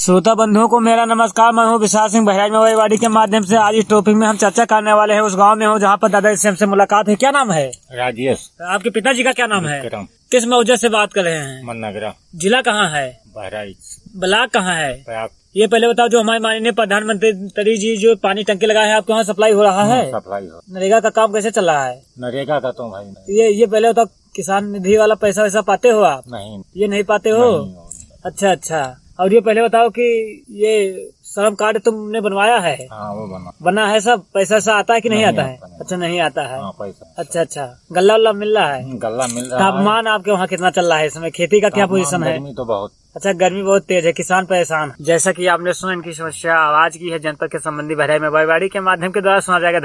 श्रोता बंधुओं को मेरा नमस्कार। मैं हूँ विशाल सिंह बहराइच में वाड़ी के माध्यम से आज इस टॉपिक में हम चर्चा करने वाले हैं। उस गांव में हूँ जहाँ पर दादाजी से हमसे मुलाकात है। क्या नाम है? राजेश। आपके पिताजी का क्या नाम है? किस मौजे से बात कर रहे हैं? मननगरा। जिला कहाँ है? बहराइच। ब्लॉक कहाँ है? ये पहले बताओ, जो हमारे माननीय प्रधानमंत्री जी जो पानी टंकी लगाए हैं, आपके वहाँ सप्लाई हो रहा है? सप्लाई हो। नरेगा का काम कैसे चल रहा है? नरेगा का तो भाई नहीं। ये पहले बताओ, किसान निधि वाला पैसा वैसा पाते हो आप? नहीं। ये नहीं पाते हो? अच्छा अच्छा। और ये पहले बताओ कि ये श्रम कार्ड तुमने बनवाया है? हाँ, वो बना है। सब पैसा सा आता है कि नहीं आता है? अच्छा, नहीं आता है। पैसा। अच्छा अच्छा। गल्ला उल्ला मिल रहा है? गल्ला मिल रहा है। तापमान आपके वहाँ कितना चल रहा है इस समय? खेती का क्या पोजीशन है? गर्मी तो बहुत। अच्छा, गर्मी बहुत तेज है, किसान परेशान। जैसा कि आपने सुना, इनकी समस्या आवाज की है जनपद के संबंधी बहराइच में वाड़ी के माध्यम के द्वारा सुना जाएगा।